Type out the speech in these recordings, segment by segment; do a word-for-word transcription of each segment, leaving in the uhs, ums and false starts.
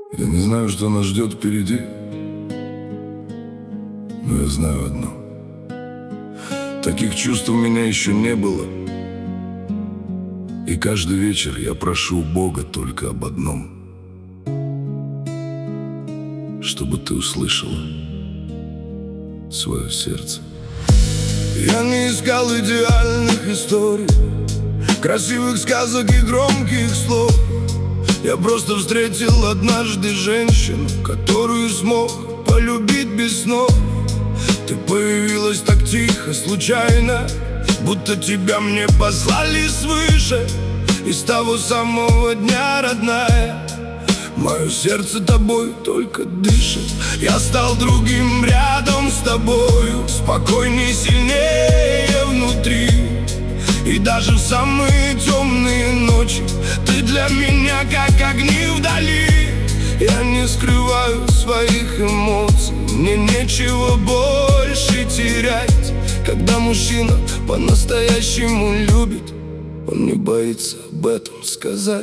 Я не знаю, что нас ждет впереди, но я знаю одно: таких чувств у меня еще не было. И каждый вечер я прошу у Бога только об одном: чтобы ты услышала свое сердце. Я не искал идеальных историй, красивых сказок и громких слов. Я просто встретил однажды женщину, которую смог полюбить без снов. Ты появилась так тихо, случайно, будто тебя мне послали свыше. И с того самого дня, родная, мое сердце тобой только дышит. Я стал другим рядом с тобою, спокойней, сильнее внутри. И даже в самые темные ночи ты для меня как огни вдали. Я не скрываю своих эмоций, мне нечего больше терять. Когда мужчина по-настоящему любит, он не боится об этом сказать.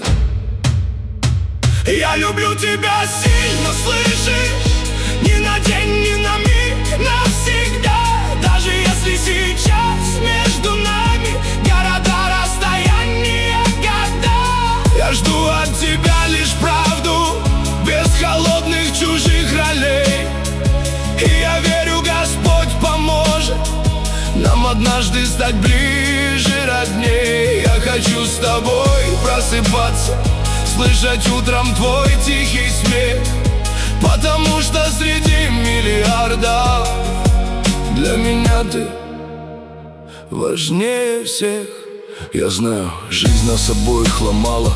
Я люблю тебя сильно, слышишь? Ни на день, ни на миг, навсегда. Даже если сейчас между нами города, расстояния, года. Я жду от тебя лишь правду, без холодных чужих ролей. И я верю, Господь поможет нам однажды стать ближе, родней. Я хочу с тобой просыпаться, слышать утром твой тихий смех, потому что среди миллиардов для меня ты важнее всех. Я знаю, жизнь нас обоих ломала,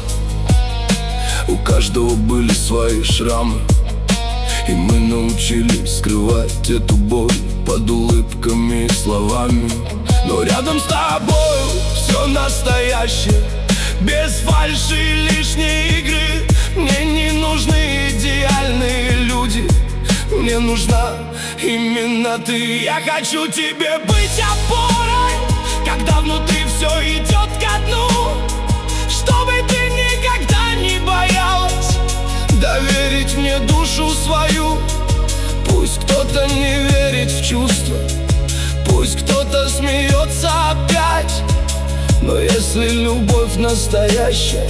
у каждого были свои шрамы, и мы научились скрывать эту боль под улыбками и словами. Но рядом с тобою все настоящее, без фальши и лишней игры. Мне не нужны идеальные люди, мне нужна именно ты. Я хочу тебе быть опорой, когда внутри все идет ко дну, чтобы ты никогда не боялась доверить мне душу свою. Пусть кто-то не верит в чувства, пусть кто-то смеется опять, но если любовь настоящая,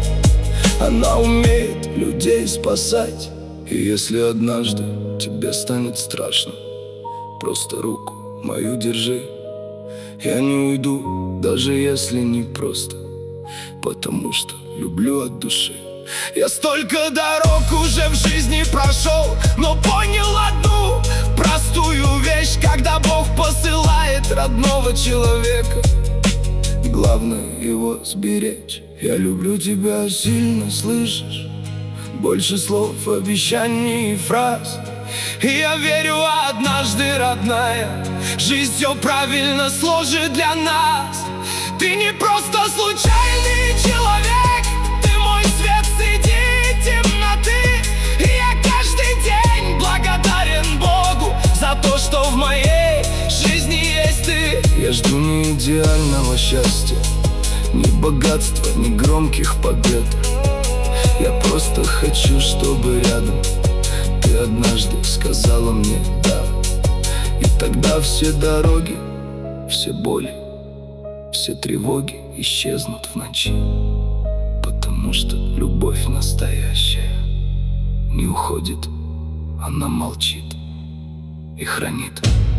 она умеет людей спасать. И если однажды тебе станет страшно, просто руку мою держи. Я не уйду, даже если не просто, потому что люблю от души. Я столько дорог уже в жизни прошел, но понял одну простую вещь: когда Бог посылает родного человека, главное его сберечь. Я люблю тебя сильно, слышишь? Больше слов, обещаний и фраз. И я верю, однажды, родная, жизнь все правильно сложит для нас. Ты не просто случайный человек, ты мой свет среди темноты. И я каждый день благодарен Богу за то, что в моей жизни есть ты. Я жду не идеального счастья, ни богатства, ни громких побед. Я просто хочу, чтобы рядом ты однажды сказала мне «да». И тогда все дороги, все боли, все тревоги исчезнут в ночи, потому что любовь настоящая не уходит, она молчит и хранит.